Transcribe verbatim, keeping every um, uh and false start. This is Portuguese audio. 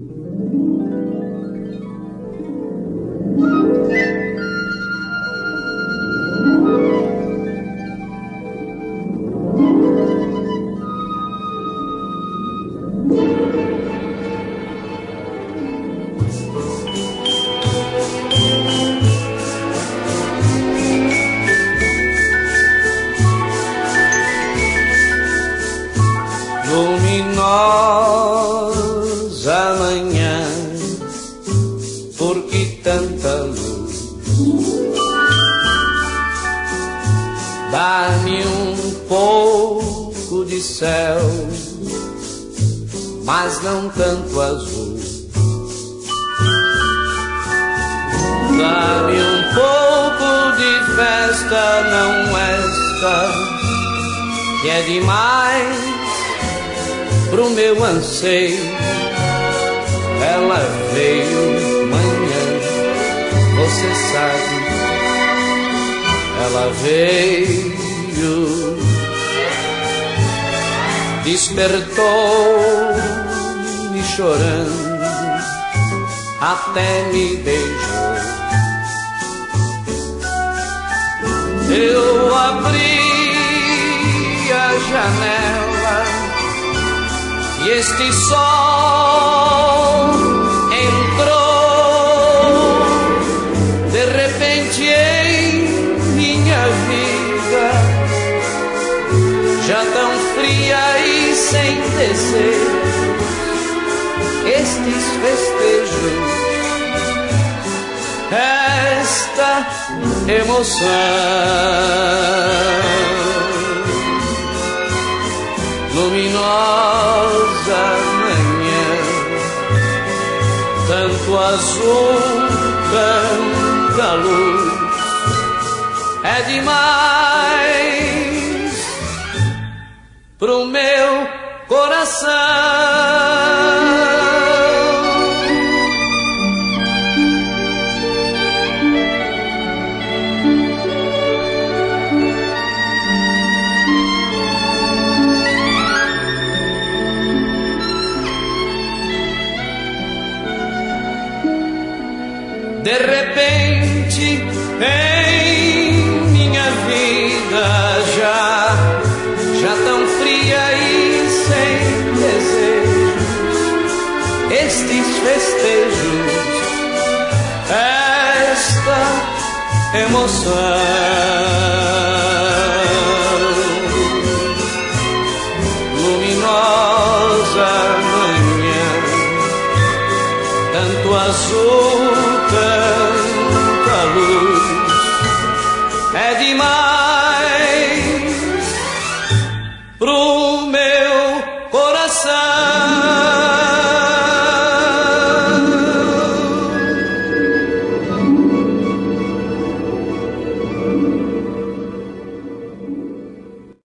Luminosa manhã, por que tanta luz? Dá-me um pouco de céu, mas não tanto azul. Dá-me um pouco de festa, não esta, que é demais pro meu anseio. Ela veio manhã, você sabe. Ela veio, despertou-me chorando, até me beijou. Eu abri a janela e este sol entrou de repente em minha vida, já tão fria e sem desejo. Estes festejos, esta emoção luminosa manhã, tanto azul, tanta luz, é demais pro meu coração. De repente em minha vida, já, já tão fria e sem desejos, estes festejos, esta emoção luminosa manhã, tanto azul,